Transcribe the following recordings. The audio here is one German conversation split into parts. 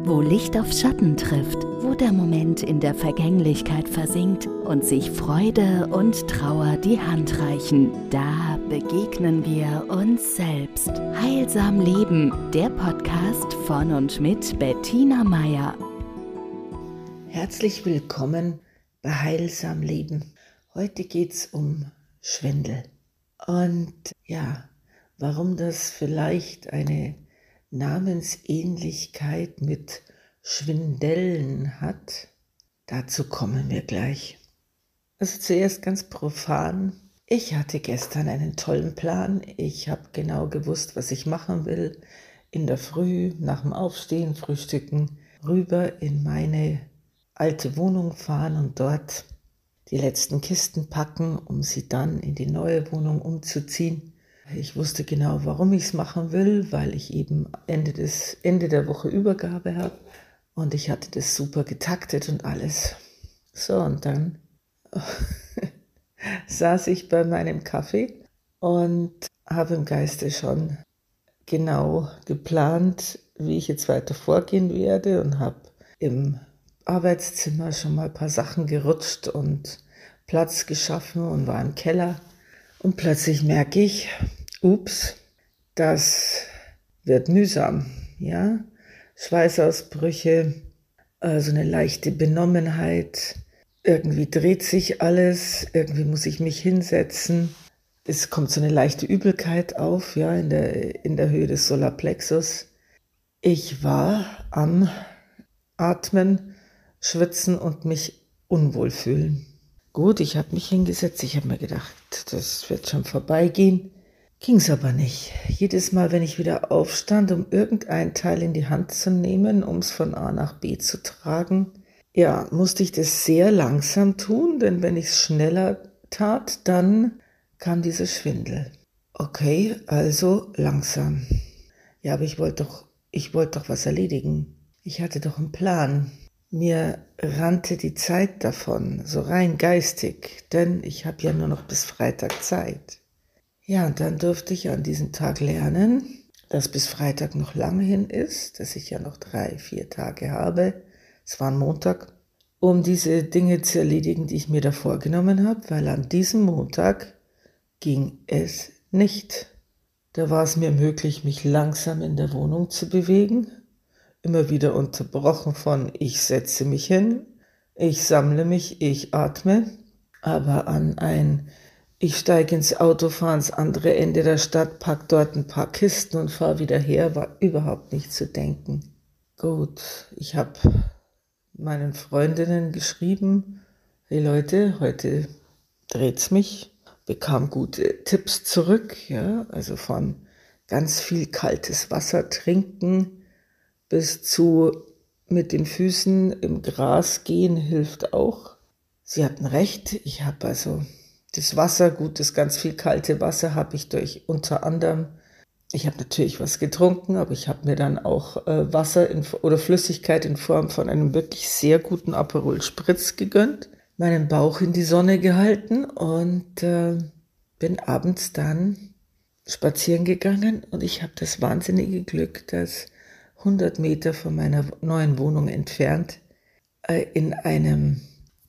Wo Licht auf Schatten trifft, wo der Moment in der Vergänglichkeit versinkt und sich Freude und Trauer die Hand reichen, da begegnen wir uns selbst. Heilsam Leben, der Podcast von und mit Bettina Meier. Herzlich willkommen bei Heilsam Leben. Heute geht's um Schwindel. Und ja, warum das vielleicht eine Namensähnlichkeit mit Schwindellen hat, dazu kommen wir gleich. Also zuerst ganz profan. Ich hatte gestern einen tollen Plan. Ich habe genau gewusst, was ich machen will. In der Früh, nach dem Aufstehen, Frühstücken, rüber in meine alte Wohnung fahren und dort die letzten Kisten packen, um sie dann in die neue Wohnung umzuziehen. Ich wusste genau, warum ich es machen will, weil ich eben Ende der Woche Übergabe habe und ich hatte das super getaktet und alles. So, und dann saß ich bei meinem Kaffee und habe im Geiste schon genau geplant, wie ich jetzt weiter vorgehen werde und habe im Arbeitszimmer schon mal ein paar Sachen gerutscht und Platz geschaffen und war im Keller. Und plötzlich merke ich, ups, das wird mühsam, ja. Schweißausbrüche, so eine leichte Benommenheit. Irgendwie dreht sich alles, irgendwie muss ich mich hinsetzen. Es kommt so eine leichte Übelkeit auf, ja, in der Höhe des Solarplexus. Ich war am Atmen, Schwitzen und mich unwohl fühlen. Gut, ich habe mich hingesetzt, ich habe mir gedacht, das wird schon vorbeigehen. Ging's aber nicht. Jedes Mal, wenn ich wieder aufstand, um irgendein Teil in die Hand zu nehmen, um es von A nach B zu tragen, ja, musste ich das sehr langsam tun, denn wenn ich es schneller tat, dann kam dieser Schwindel. Okay, also langsam. Ja, aber ich wollte doch was erledigen. Ich hatte doch einen Plan. Mir rannte die Zeit davon, so rein geistig, denn ich habe ja nur noch bis Freitag Zeit. Ja, und dann durfte ich an diesem Tag lernen, dass bis Freitag noch lange hin ist, dass ich ja noch 3-4 Tage habe. Es war ein Montag, um diese Dinge zu erledigen, die ich mir da vorgenommen habe, weil an diesem Montag ging es nicht. Da war es mir möglich, mich langsam in der Wohnung zu bewegen, immer wieder unterbrochen von ich setze mich hin, ich sammle mich, ich atme, aber ich steige ins Auto, fahre ans andere Ende der Stadt, pack dort ein paar Kisten und fahre wieder her, war überhaupt nicht zu denken. Gut, ich habe meinen Freundinnen geschrieben, hey Leute, heute dreht's mich, bekam gute Tipps zurück, ja, also von ganz viel kaltes Wasser trinken bis zu mit den Füßen im Gras gehen hilft auch. Sie hatten recht, ich habe also das Wasser, gut, das ganz viel kalte Wasser habe ich durch unter anderem, ich habe natürlich was getrunken, aber ich habe mir dann auch Wasser oder Flüssigkeit in Form von einem wirklich sehr guten Aperol Spritz gegönnt, meinen Bauch in die Sonne gehalten und bin abends dann spazieren gegangen und ich habe das wahnsinnige Glück, dass 100 Meter von meiner neuen Wohnung entfernt in einem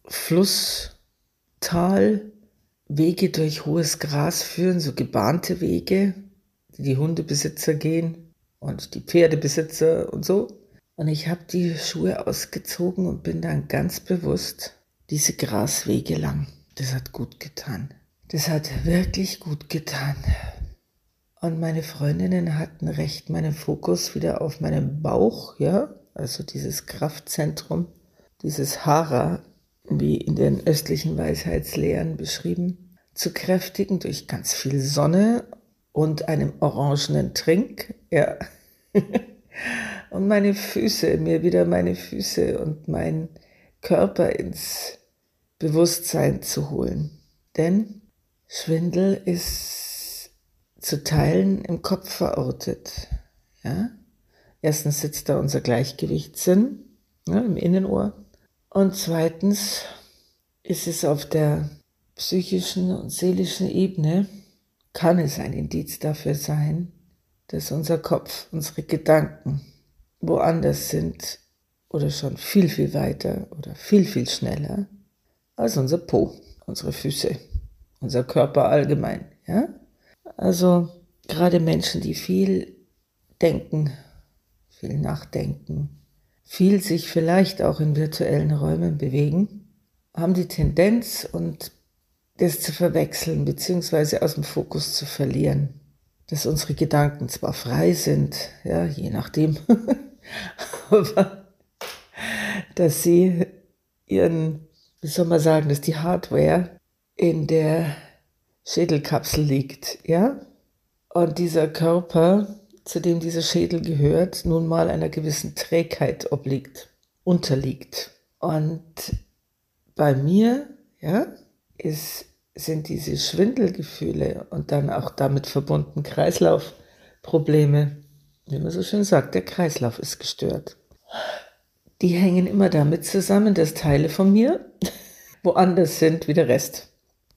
Flusstal Wege durch hohes Gras führen, so gebahnte Wege, die Hundebesitzer gehen und die Pferdebesitzer und so. Und ich habe die Schuhe ausgezogen und bin dann ganz bewusst diese Graswege lang. Das hat gut getan. Das hat wirklich gut getan. Und meine Freundinnen hatten recht, meinen Fokus wieder auf meinem Bauch, ja, also dieses Kraftzentrum, dieses Hara, wie in den östlichen Weisheitslehren beschrieben, zu kräftigen durch ganz viel Sonne und einem orangenen Trink, ja. Und meine Füße und mein Körper ins Bewusstsein zu holen. Denn Schwindel ist zu Teilen im Kopf verortet, ja. Erstens sitzt da unser Gleichgewichtssinn, ja, im Innenohr. Und zweitens ist es auf der psychischen und seelischen Ebene, kann es ein Indiz dafür sein, dass unser Kopf, unsere Gedanken woanders sind oder schon viel, viel weiter oder viel, viel schneller als unser Po, unsere Füße, unser Körper allgemein. Ja? Also gerade Menschen, die viel denken, viel nachdenken, viel sich vielleicht auch in virtuellen Räumen bewegen, haben die Tendenz, und das zu verwechseln bzw. aus dem Fokus zu verlieren. Dass unsere Gedanken zwar frei sind, ja, je nachdem, aber dass sie ihren, wie soll man sagen, dass die Hardware in der Schädelkapsel liegt, ja? Und dieser Körper, zu dem dieser Schädel gehört, nun mal einer gewissen Trägheit unterliegt. Und bei mir, ja, sind diese Schwindelgefühle und dann auch damit verbunden Kreislaufprobleme, wie man so schön sagt, der Kreislauf ist gestört. Die hängen immer damit zusammen, dass Teile von mir woanders sind wie der Rest.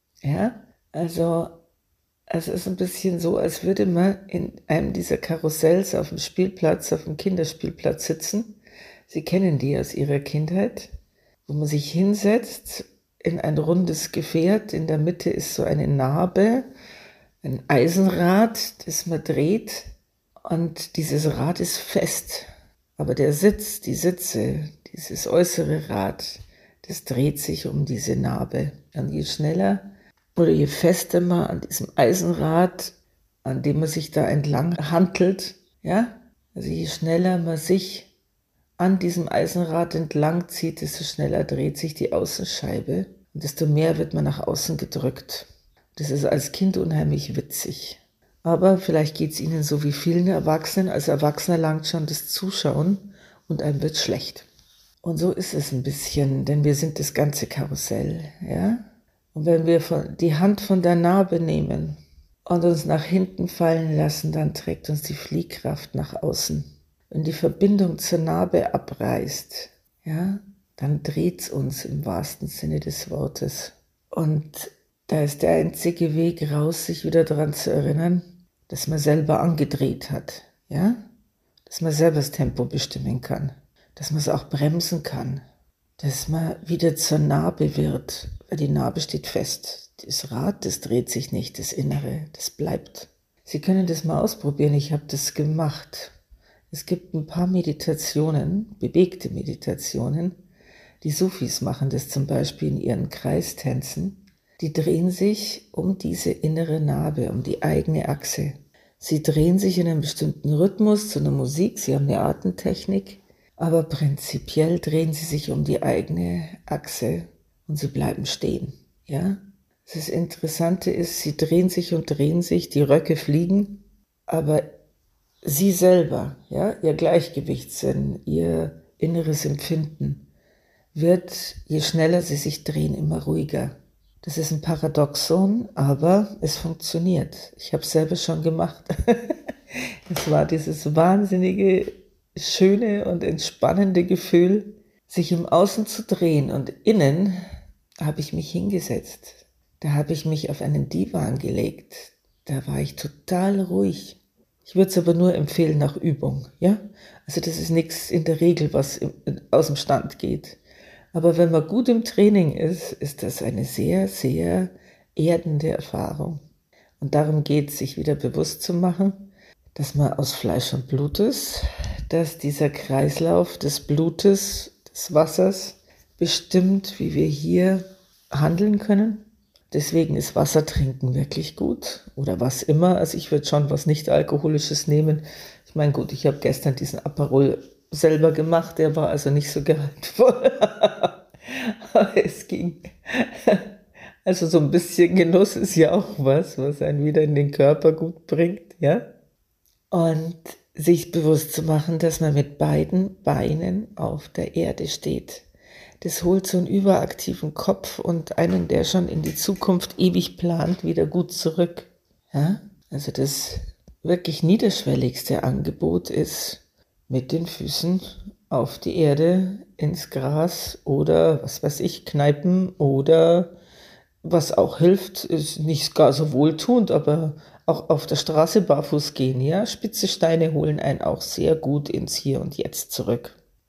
Ja, also es ist ein bisschen so, als würde man in einem dieser Karussells auf dem Spielplatz, auf dem Kinderspielplatz sitzen. Sie kennen die aus ihrer Kindheit, wo man sich hinsetzt in ein rundes Gefährt. In der Mitte ist so eine Narbe, ein Eisenrad, das man dreht. Und dieses Rad ist fest. Aber der Sitz, die Sitze, dieses äußere Rad, das dreht sich um diese Narbe. Und je schneller oder je fester man an diesem Eisenrad, an dem man sich da entlang hantelt, ja, also je schneller man sich an diesem Eisenrad entlang zieht, desto schneller dreht sich die Außenscheibe und desto mehr wird man nach außen gedrückt. Das ist als Kind unheimlich witzig. Aber vielleicht geht es Ihnen so wie vielen Erwachsenen. Als Erwachsener langt schon das Zuschauen und einem wird schlecht. Und so ist es ein bisschen, denn wir sind das ganze Karussell, ja. Und wenn wir die Hand von der Narbe nehmen und uns nach hinten fallen lassen, dann trägt uns die Fliehkraft nach außen. Wenn die Verbindung zur Narbe abreißt, ja, dann dreht es uns im wahrsten Sinne des Wortes. Und da ist der einzige Weg raus, sich wieder daran zu erinnern, dass man selber angedreht hat, ja, dass man selber das Tempo bestimmen kann, dass man es auch bremsen kann, dass man wieder zur Narbe wird, weil die Narbe steht fest. Das Rad, das dreht sich nicht, das Innere, das bleibt. Sie können das mal ausprobieren, ich habe das gemacht. Es gibt ein paar Meditationen, bewegte Meditationen, die Sufis machen das zum Beispiel in ihren Kreistänzen. Die drehen sich um diese innere Narbe, um die eigene Achse. Sie drehen sich in einem bestimmten Rhythmus zu einer Musik, sie haben eine Atemtechnik, aber prinzipiell drehen sie sich um die eigene Achse und sie bleiben stehen. Ja? Das Interessante ist, sie drehen sich, die Röcke fliegen, aber sie selber, ja, ihr Gleichgewichtssinn, ihr inneres Empfinden wird, je schneller sie sich drehen, immer ruhiger. Das ist ein Paradoxon, aber es funktioniert. Ich habe es selber schon gemacht. Es war dieses wahnsinnige, schöne und entspannende Gefühl, sich im Außen zu drehen. Und innen habe ich mich hingesetzt. Da habe ich mich auf einen Divan gelegt. Da war ich total ruhig. Ich würde es aber nur empfehlen nach Übung. Ja? Also das ist nichts in der Regel, was aus dem Stand geht. Aber wenn man gut im Training ist, ist das eine sehr, sehr erdende Erfahrung. Und darum geht es, sich wieder bewusst zu machen, dass man aus Fleisch und Blut ist, dass dieser Kreislauf des Blutes, des Wassers bestimmt, wie wir hier handeln können. Deswegen ist Wasser trinken wirklich gut oder was immer. Also ich würde schon was Nicht-Alkoholisches nehmen. Ich meine, gut, ich habe gestern diesen Aperol selber gemacht, der war also nicht so gehaltvoll. Aber es ging. Also so ein bisschen Genuss ist ja auch was einen wieder in den Körper gut bringt, ja. Und sich bewusst zu machen, dass man mit beiden Beinen auf der Erde steht. Das holt so einen überaktiven Kopf und einen, der schon in die Zukunft ewig plant, wieder gut zurück. Ja? Also das wirklich niederschwelligste Angebot ist, mit den Füßen auf die Erde, ins Gras oder, was weiß ich, Kneipen oder was auch hilft, ist nicht gar so wohltuend, aber auch auf der Straße barfuß gehen, ja. Spitze Steine holen einen auch sehr gut ins Hier und Jetzt zurück.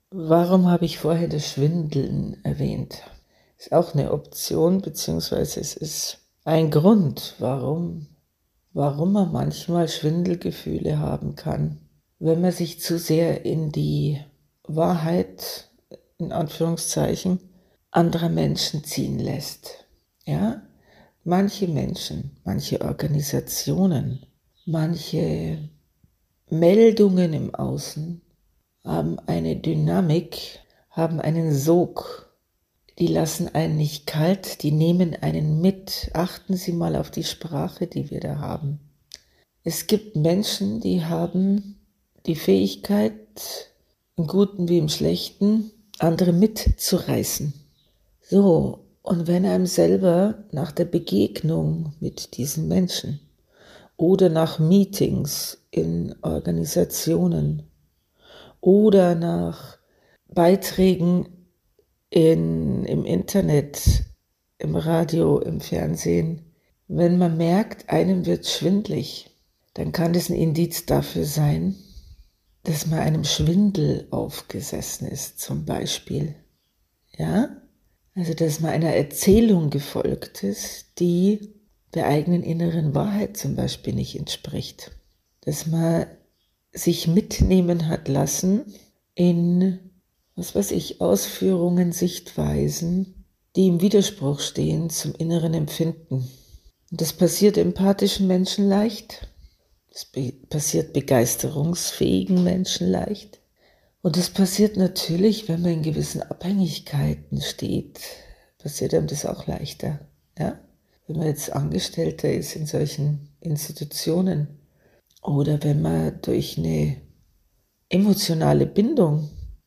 Warum habe ich vorher das Schwindeln erwähnt? Ist auch eine Option, beziehungsweise es ist ein Grund, warum man manchmal Schwindelgefühle haben kann, wenn man sich zu sehr in die Wahrheit, in Anführungszeichen, anderer Menschen ziehen lässt. Ja? Manche Menschen, manche Organisationen, manche Meldungen im Außen haben eine Dynamik, haben einen Sog. Die lassen einen nicht kalt, die nehmen einen mit. Achten Sie mal auf die Sprache, die wir da haben. Es gibt Menschen, die haben die Fähigkeit, im Guten wie im Schlechten, andere mitzureißen. So, und wenn einem selber nach der Begegnung mit diesen Menschen oder nach Meetings in Organisationen oder nach Beiträgen im Internet, im Radio, im Fernsehen, wenn man merkt, einem wird schwindlig, dann kann das ein Indiz dafür sein, dass man einem Schwindel aufgesessen ist, zum Beispiel. Ja? Also, dass man einer Erzählung gefolgt ist, die der eigenen inneren Wahrheit zum Beispiel nicht entspricht. Dass man sich mitnehmen hat lassen in, Ausführungen, Sichtweisen, die im Widerspruch stehen zum inneren Empfinden. Und das passiert empathischen Menschen leicht. Das passiert begeisterungsfähigen Menschen leicht. Und das passiert natürlich, wenn man in gewissen Abhängigkeiten steht, passiert einem das auch leichter. Ja? Wenn man jetzt Angestellter ist in solchen Institutionen oder wenn man durch eine emotionale Bindung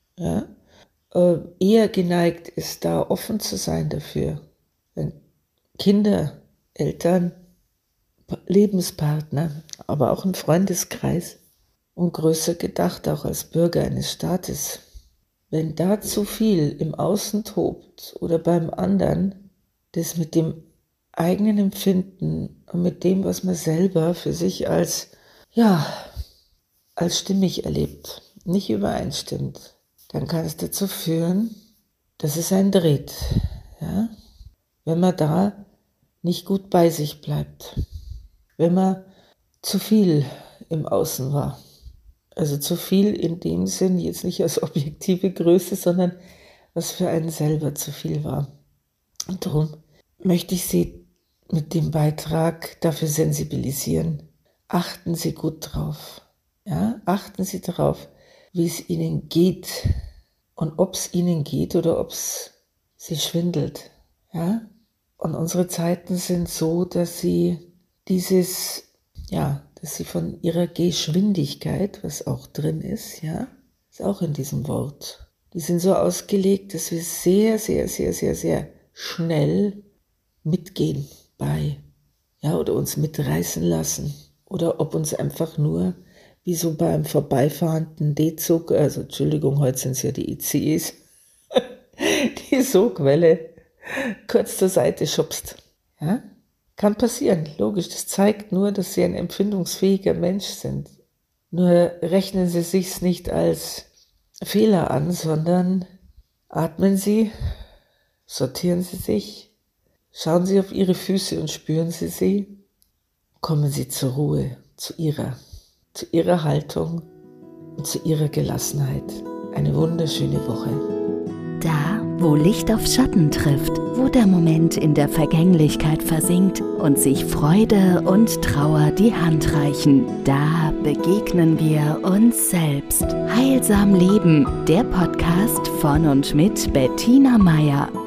eher geneigt ist, da offen zu sein dafür. Wenn Kinder, Eltern, Lebenspartner, aber auch ein Freundeskreis und größer gedacht auch als Bürger eines Staates. Wenn da zu viel im Außen tobt oder beim anderen, das mit dem eigenen Empfinden und mit dem, was man selber für sich als stimmig erlebt, nicht übereinstimmt, dann kann es dazu führen, dass es einen dreht. Ja? Wenn man da nicht gut bei sich bleibt, wenn man zu viel im Außen war. Also zu viel in dem Sinn, jetzt nicht als objektive Größe, sondern was für einen selber zu viel war. Und darum möchte ich Sie mit dem Beitrag dafür sensibilisieren. Achten Sie gut drauf. Ja? Achten Sie darauf, wie es Ihnen geht und ob es Ihnen geht oder ob es Sie schwindelt. Ja? Und unsere Zeiten sind so, dass Sie dass Sie von Ihrer Geschwindigkeit, was auch drin ist, ist auch in diesem Wort, die sind so ausgelegt, dass wir sehr, sehr, sehr, sehr, sehr schnell mitgehen oder uns mitreißen lassen oder ob uns einfach nur wie so beim vorbeifahrenden D-Zug, also Entschuldigung, heute sind es ja die ICEs, die Sogwelle kurz zur Seite schubst. Ja? Kann passieren, logisch. Das zeigt nur, dass Sie ein empfindungsfähiger Mensch sind. Nur rechnen Sie sich's nicht als Fehler an, sondern atmen Sie, sortieren Sie sich, schauen Sie auf Ihre Füße und spüren Sie sie. Kommen Sie zur Ruhe, zu Ihrer Haltung und zu Ihrer Gelassenheit. Eine wunderschöne Woche. Da, wo Licht auf Schatten trifft, wo der Moment in der Vergänglichkeit versinkt und sich Freude und Trauer die Hand reichen, da begegnen wir uns selbst. Heilsam Leben, der Podcast von und mit Bettina Meier.